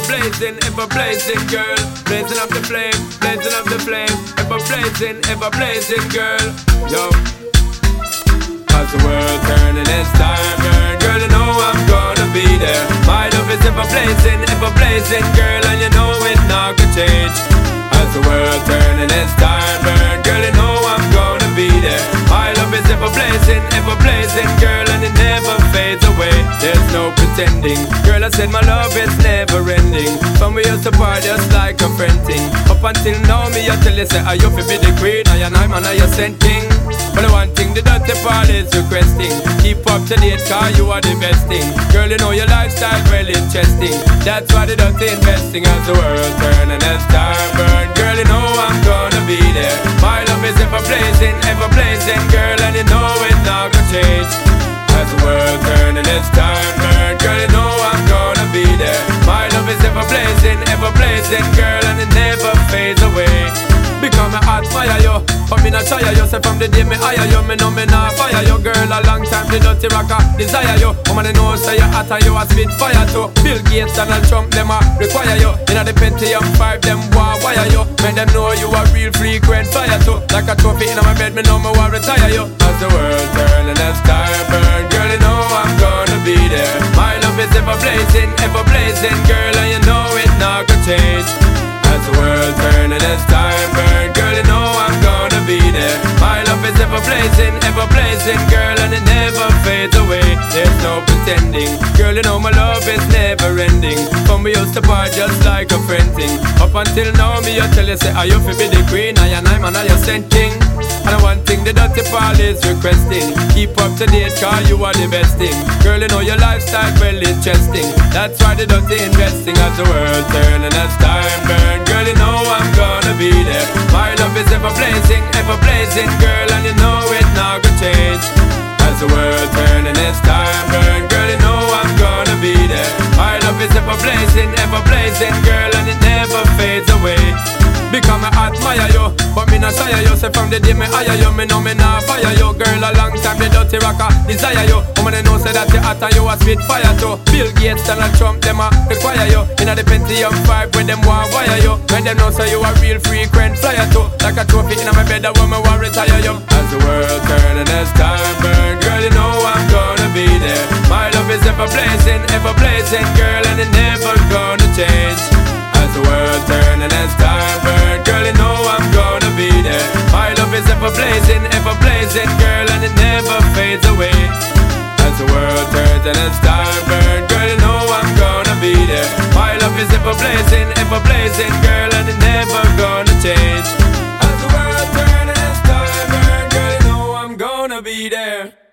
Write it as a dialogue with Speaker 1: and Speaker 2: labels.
Speaker 1: ever blazing, girl. Blazing up the flame, ever blazing, girl. Yo. As the world turning, it's time, burn. Girl, you know I'm gonna be there. My love is ever blazing, girl, and you know it not gonna change. As the world turning, it's time, burn. Girl, you know I'm gonna be there. My love is ever blazing, girl, and it never fades away. There's no pretending, girl, I said my love is never ending. From we used to part just like a friend thing. Up until now, me I tell you say, are you fi be the queen? I and I'm man, are you sent king? But the one thing the dirty part is requesting. Keep up to date, cause you are the best thing. Girl, you know your lifestyle well interesting. That's why the dirty investing as the world turn and as time burn. Girl, you know I'm gonna be there. My love is ever blazing, girl, and you know it's not gonna change. As the world turn and as time burn. Girl, you know I'm gonna be there. My love is ever blazing, girl, and it never fades away. Because I admire you, but me not shy you. Say from the day me hire you, me know me not fire you. Girl, a long time the dirty rocker desire you. Woman, they know say you hot and you a spit fire too. Bill Gates, Donald Trump, them a require you. In the Pentium 5, them want wire you. Make them know you a real frequent fire too. Like a trophy in my bed, me know me want retire you. As the world turn and as time burn, girl, you know I'm gonna be there. My love is ever blazing, girl, and you know it not gonna change. As the world turn and as time burn, girl, you know I'm gonna be there. My love is ever blazing, girl, and it never fades away. There's no pretending, girl, you know my love is never ending. From we used to part just like a friend thing. Up until now, me I tell you say, are you fi be the queen? I and I'm man, are you sent king? And the one thing the dirty part is requesting. Keep up to date, cause you are the best thing. Girl, you know your lifestyle well interesting. That's why the dirty investing as the world turn and as time burn. Girl, you know I'm gonna be there. My love is ever blazing, girl, and you know it not gonna change. As the world turn and as time burn, girl, you know I'm gonna be there. My love is ever blazing, girl, and it never fades away. Because I admire you, but me not shy you. Say from the day me hire you, me know me not fire you. Girl, a long time the dirty rocker desire you. Woman, they know say that you hot and you a spit fire too. Bill Gates, Donald Trump, them a require you. In the Pentium 5, where them want wire you. When them know say you a real frequent flyer too. Like a trophy in my bed, that woman want retire you. As the world turn and as time burn, girl, you know I'm gonna be there. My love is ever blazing, girl, and it never gonna change. As the world turn and as time burn, girl, you know I'm gonna be there. My love is ever blazing, girl, and it never fades away. As the world turns and as time burn, girl, you know I'm gonna be there. My love is ever blazing, girl, and it never gonna change. As the world turns and as time burn, girl, you know I'm gonna be there.